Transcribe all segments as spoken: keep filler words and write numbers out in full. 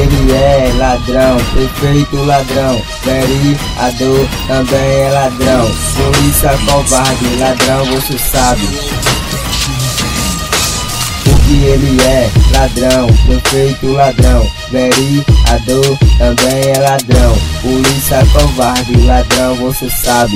ele é ladrão, prefeito ladrão, vereador também é ladrão, polícia covarde, ladrão você sabe. Porque ele é ladrão, prefeito ladrão, vereador também é ladrão, polícia covarde, ladrão você sabe.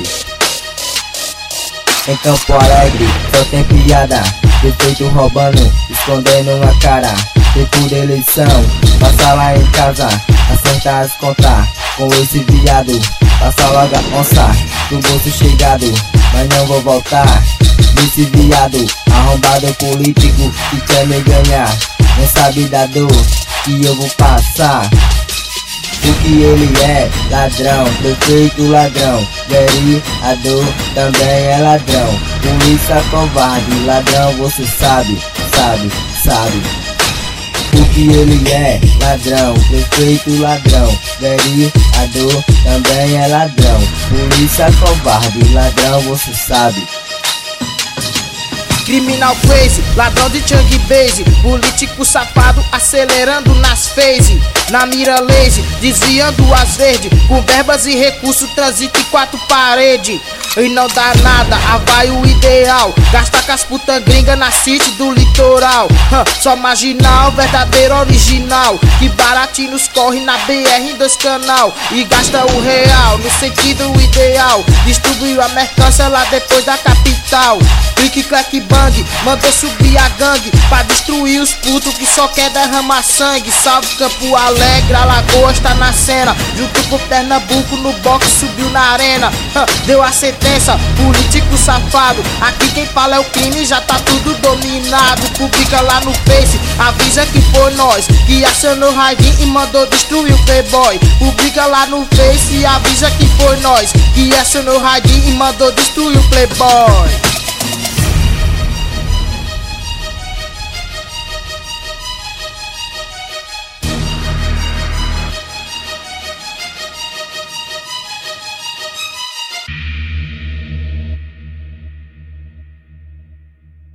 Em Campo Alegre só tem piada, prefeito roubando, escondendo na cara. Tempo de eleição, passa lá em casa, acerta as contas com esse viado. Passa logo a onça, do bolso chegado, mas não vou voltar. Esse viado, arrombado político que quer me ganhar, não sabe da dor que eu vou passar. Porque ele é ladrão, prefeito ladrão, vereador também é ladrão, polícia covarde, ladrão você sabe, sabe, sabe. Porque ele é ladrão, prefeito ladrão, vereador também é ladrão, polícia covarde, ladrão você sabe. Criminal crazy, ladrão de Chang Base, político safado acelerando nas phases. Na mira lazy, desviando as verdes, com verbas e recursos transita em quatro paredes. E não dá nada, vai o ideal, gasta com as puta gringa na city do litoral. Hum, só marginal, verdadeiro original, que baratinhos corre na B R em dois canal. E gasta o real, no sentido ideal, distribuiu a mercância lá depois da capital. Clique, clack, bang, mandou subir a gangue pra destruir os putos que só quer derramar sangue. Salve Campo Alegre, Alagoas tá na cena, junto com Pernambuco no boxe subiu na arena. Hum, deu a sentença, político safado, aqui quem fala é o crime, já tá tudo dominado. Publica lá no Face, avisa que foi nós que acionou Raidinho e mandou destruir o Playboy. Publica lá no Face, avisa que foi nós que acionou Raidinho e mandou destruir o Playboy.